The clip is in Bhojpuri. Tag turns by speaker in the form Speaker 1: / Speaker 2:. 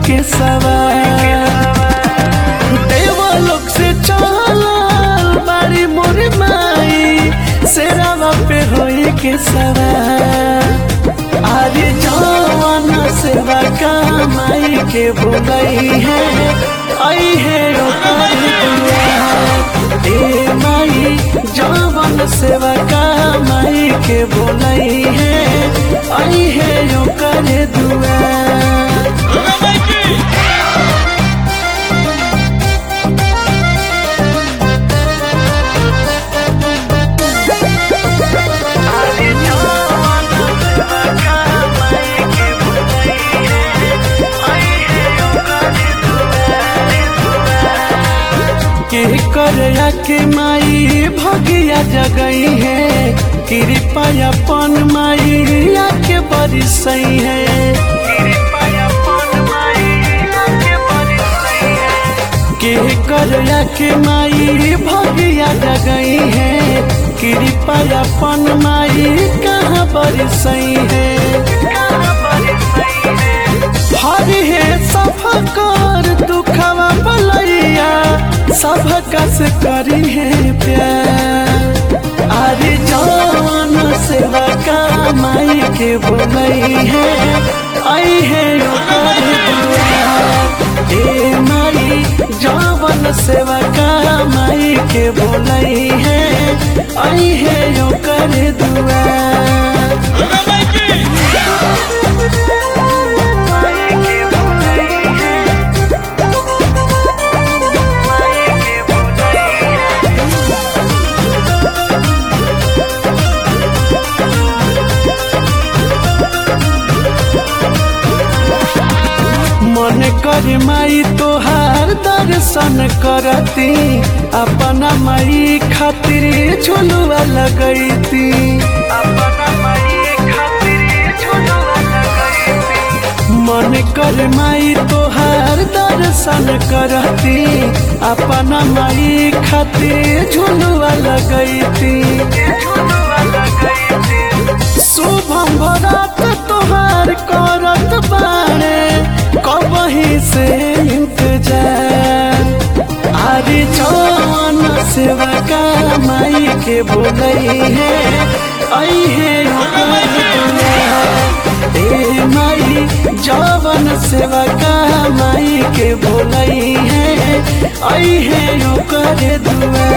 Speaker 1: के सवार देवलोक से चलल बारी मोर माई शेरावा पे होई के सवार अरे जवान सेवा का माई के बोलई है आई है ओकर दुआर ए माई जवान सेवा का माई के बोलई है आई है ओकर दुआर। के करया के माई भगिया जगई है कृपा अपन माई आके बरसई है के करया के माई भगिया जगई है कृपा अपन माई कहाँ बरसई है हरि है सफा कर दुखवा बलैया सब कस करी है प्यार अरे जवान सेवा का माई के बोलई है आई है ओकर दुआर ए माई जवान सेवा का माई के बोलई है आई है ओकर दुआर। मन कर माई तोहार दर्शन करती अपना माई खातिर झुलुआ लगैती मन कर माई तोहार दर्शन करती अपना माई खातिर झुलुआ लगैती शुभम भरत तोहार करत बाड़े कबही से इंतजार अरे जवान सेवा का माई के बोलई है आई है ओकर दुआर ए माई जवान सेवा का माई के बोलई है आई है ओकर दुआर।